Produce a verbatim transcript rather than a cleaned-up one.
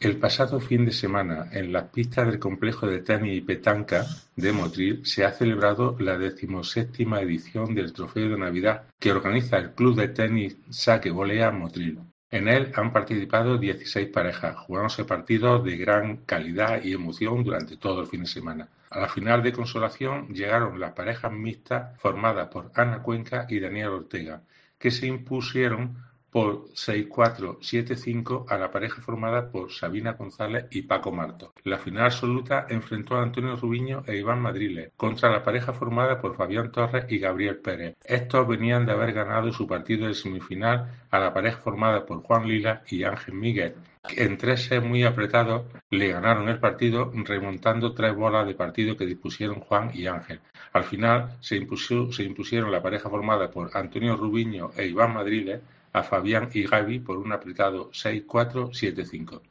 El pasado fin de semana, en las pistas del complejo de tenis y petanca de Motril, se ha celebrado la decimoséptima edición del Trofeo de Navidad que organiza el Club de Tenis Saque Volea Motril. En él han participado dieciséis parejas, jugándose partidos de gran calidad y emoción durante todo el fin de semana. A la final de consolación llegaron las parejas mixtas formadas por Ana Cuenca y Daniel Ortega, que se impusieron por seis cuatro siete cinco a la pareja formada por Sabina González y Paco Marto. La final absoluta enfrentó a Antonio Rubiño e Iván Madriles contra la pareja formada por Fabián Torres y Gabriel Pérez. Estos venían de haber ganado su partido de semifinal a la pareja formada por Juan Lila y Ángel Miguel. En tres sets muy apretados le ganaron el partido remontando tres bolas de partido que dispusieron Juan y Ángel. Al final se, impuso, se impusieron la pareja formada por Antonio Rubiño e Iván Madriles a Fabián y Gaby por un apretado seis cuatro siete cinco.